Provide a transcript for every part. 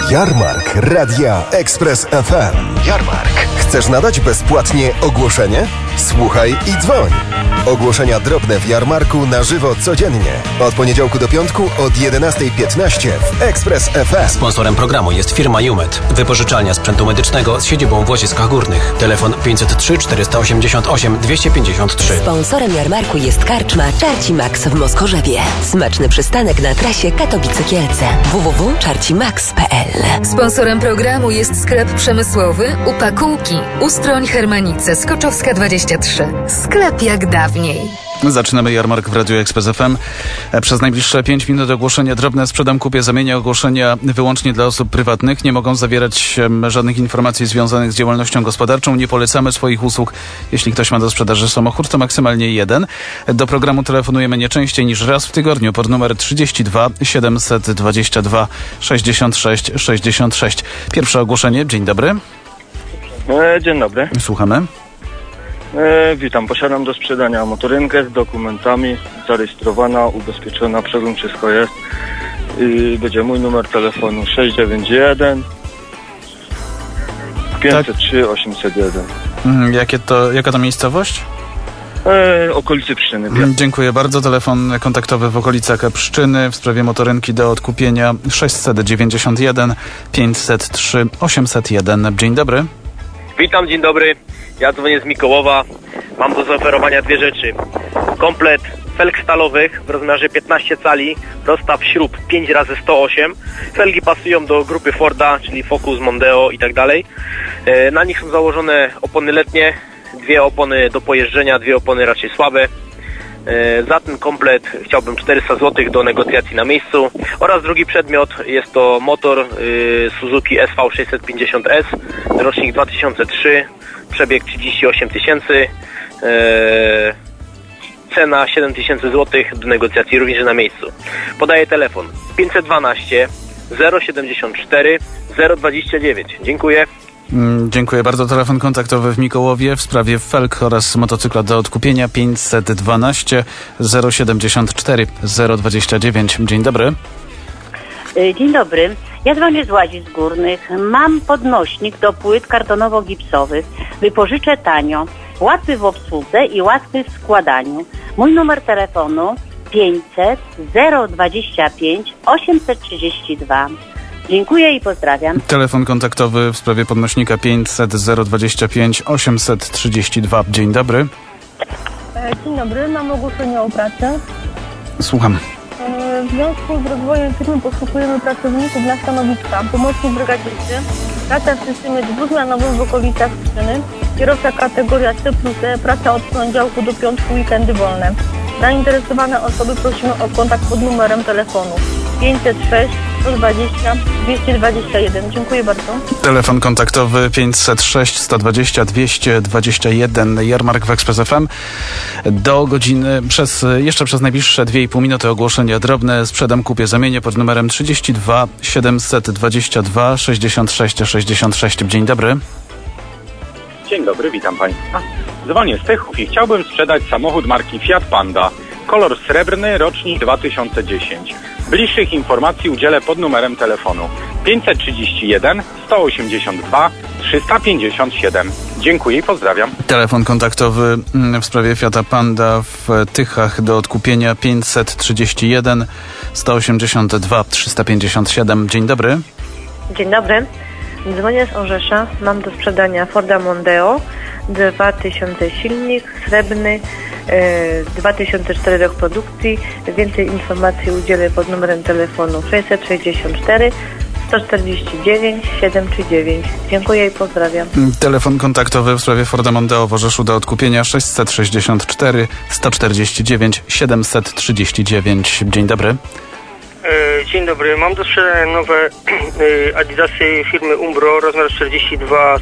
Jarmark Radia Express FM. Jarmark. Chcesz nadać bezpłatnie ogłoszenie? Słuchaj i dzwoń. Ogłoszenia drobne w Jarmarku na żywo codziennie. Od poniedziałku do piątku od 11:15 w Express FM. Sponsorem programu jest firma Jumet. Wypożyczalnia sprzętu medycznego z siedzibą w Łoziskach Górnych. Telefon 503 488 253. Sponsorem Jarmarku jest karczma Czarci Max w Moskorzewie. Smaczny przystanek na trasie Katowice-Kielce. www.czarcimax.pl. Sponsorem programu jest sklep przemysłowy Upakułki. Ustroń Hermanice, Skoczowska 23. Sklep jak dawniej. Zaczynamy Jarmark w Radiu Express FM. Przez najbliższe 5 minut ogłoszenia drobne sprzedam, kupię, zamienię. Ogłoszenia wyłącznie dla osób prywatnych. Nie mogą zawierać żadnych informacji związanych z działalnością gospodarczą. Nie polecamy swoich usług. Jeśli ktoś ma do sprzedaży samochód, to maksymalnie jeden. Do programu telefonujemy nie częściej niż raz w tygodniu pod numer 32 722 66 66. Pierwsze ogłoszenie. Dzień dobry. Dzień dobry. Słuchamy. Witam. Posiadam do sprzedania motorynkę z dokumentami, zarejestrowana, ubezpieczona, przegląd, wszystko jest. Będzie mój numer telefonu 691 503 801. Jaka to miejscowość? Okolicy Pszczyny. Dziękuję bardzo. Telefon kontaktowy w okolicach Pszczyny w sprawie motorynki do odkupienia 691 503 801. Dzień dobry. Witam, dzień dobry. Ja dzwonię z Mikołowa. Mam do zaoferowania dwie rzeczy. Komplet felg stalowych w rozmiarze 15 cali, rozstaw śrub 5x108. Felgi pasują do grupy Forda, czyli Focus, Mondeo i tak dalej. Na nich są założone opony letnie, dwie opony do pojeżdżenia, dwie opony raczej słabe. Za ten komplet chciałbym 400 zł do negocjacji na miejscu. Oraz drugi przedmiot, jest to motor Suzuki SV650S, rocznik 2003, przebieg 38 tysięcy, cena 7 tysięcy zł do negocjacji również na miejscu. Podaję telefon 512 074 029. Dziękuję. Dziękuję bardzo. Telefon kontaktowy w Mikołowie w sprawie felg oraz motocykla do odkupienia 512 074 029. Dzień dobry. Dzień dobry. Ja dzwonię z Łazisk Górnych. Mam podnośnik do płyt kartonowo-gipsowych. Wypożyczę tanio. Łatwy w obsłudze i łatwy w składaniu. Mój numer telefonu 500 025 832. Dziękuję i pozdrawiam. Telefon kontaktowy w sprawie podnośnika 500 025 832. Dzień dobry. Dzień dobry, mam ogłoszenie o pracę. Słucham. W związku z rozwojem firmy poszukujemy pracowników na stanowiska pomocnik brygadzisty, praca w systemie dwuzmianowym w okolicach Pszczyny, kierowca kategoria C+E, praca od poniedziałku do piątku, weekendy wolne. Zainteresowane osoby prosimy o kontakt pod numerem telefonu 506 120 221. Dziękuję bardzo. Telefon kontaktowy 506 120 221. Jarmark w Express FM. Do godziny, jeszcze przez najbliższe 2,5 minuty ogłoszenia drobne. Sprzedam, kupię, zamienię pod numerem 32 722 66 66. Dzień dobry. Dzień dobry, witam Państwa. Dzwonię z Tychów i chciałbym sprzedać samochód marki Fiat Panda. Kolor srebrny, rocznik 2010. Bliższych informacji udzielę pod numerem telefonu 531 182 357. Dziękuję i pozdrawiam. Telefon kontaktowy w sprawie Fiata Panda w Tychach do odkupienia 531 182 357. Dzień dobry. Dzień dobry. Dzwonię z Orzesza. Mam do sprzedania Forda Mondeo 2000 silnik, srebrny, 2004 rok produkcji. Więcej informacji udzielę pod numerem telefonu 664 149 739. Dziękuję i pozdrawiam. Telefon kontaktowy w sprawie Forda Mondeo w Orzeszu do odkupienia 664 149 739. Dzień dobry. Dzień dobry. Mam do sprzedania nowe Adidasy firmy Umbro, rozmiar 42.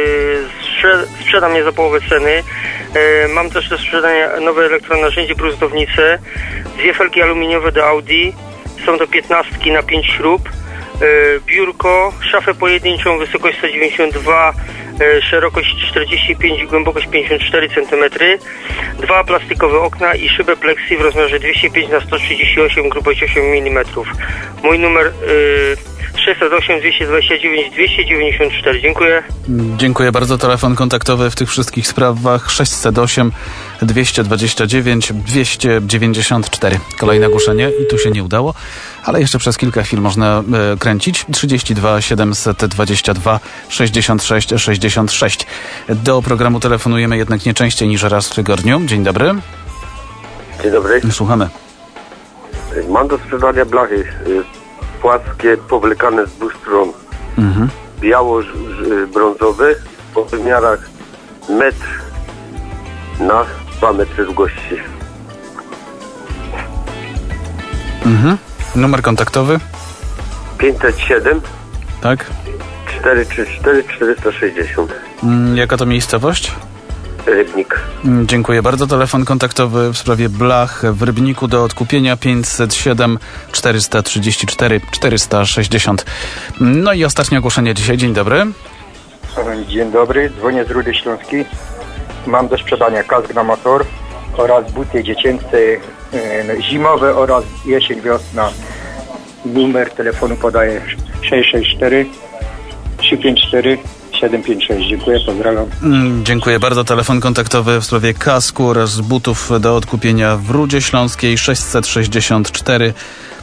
Sprzedam je za połowę ceny. Mam też do sprzedania nowe elektronarzędzie bruzownice, dwie felgi aluminiowe do Audi, są to 15 na 5 śrub, biurko, szafę pojedynczą, wysokość 192, szerokość 45, głębokość 54 cm, dwa plastikowe okna i szybę plexi w rozmiarze 205 na 138, grubość 8 mm. Mój numer 608 229 294. Dziękuję. Dziękuję bardzo. Telefon kontaktowy w tych wszystkich sprawach 608 229 294. Kolejne ogłoszenie i tu się nie udało, ale jeszcze przez kilka chwil można kręcić. 32 722 66 66. Do programu telefonujemy jednak nie częściej niż raz w tygodniu. Dzień dobry. Dzień dobry. Słuchamy. Mam do sprzedania blachy płaskie, powlekane z dwóch stron. Biało-brązowe po wymiarach metr na 2 metry długości. Numer kontaktowy? 507 tak 434 460. Jaka to miejscowość? Rybnik. Dziękuję bardzo. Telefon kontaktowy w sprawie blach w Rybniku do odkupienia 507 434 460. No i ostatnie ogłoszenie dzisiaj. Dzień dobry. Dzień dobry. Dzwonię z Rudy Śląskiej. Mam do sprzedania kask na motor oraz buty dziecięce zimowe oraz jesień, wiosna. Numer telefonu podaję 664 354 756. Dziękuję, pozdrawiam. Dziękuję bardzo. Telefon kontaktowy w sprawie kasku oraz butów do odkupienia w Rudzie Śląskiej 664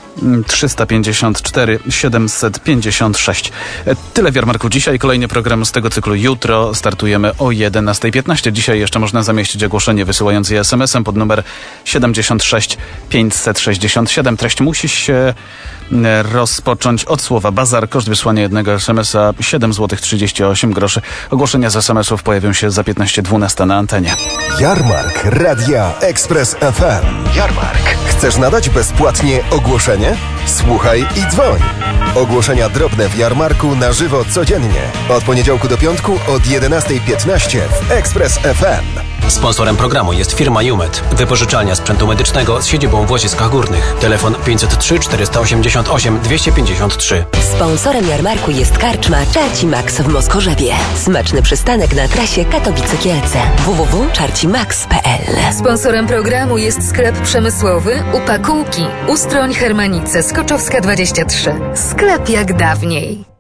354 756. Tyle w Jarmarku dzisiaj. Kolejny program z tego cyklu jutro. Startujemy o 11:15. Dzisiaj jeszcze można zamieścić ogłoszenie wysyłając je SMS-em pod numer 76 567. Treść musi się rozpocząć od słowa bazar. Koszt wysłania jednego SMS-a 7,38 zł. Ogłoszenia z SMS-ów pojawią się za 15:12 na antenie. Jarmark Radia Express FM. Jarmark. Chcesz nadać bezpłatnie ogłoszenie? Słuchaj i dzwoń. Ogłoszenia drobne w Jarmarku na żywo codziennie. Od poniedziałku do piątku od 11:15 w Express FM. Sponsorem programu jest firma Jumet, wypożyczalnia sprzętu medycznego z siedzibą w Łoziskach Górnych. Telefon 503 488 253. Sponsorem jarmarku jest karczma Czarci Max w Moskorzewie. Smaczny przystanek na trasie Katowice-Kielce. www.czarcimax.pl. Sponsorem programu jest sklep przemysłowy Upakułki. Ustroń Hermanice, Skoczowska 23. Sklep jak dawniej.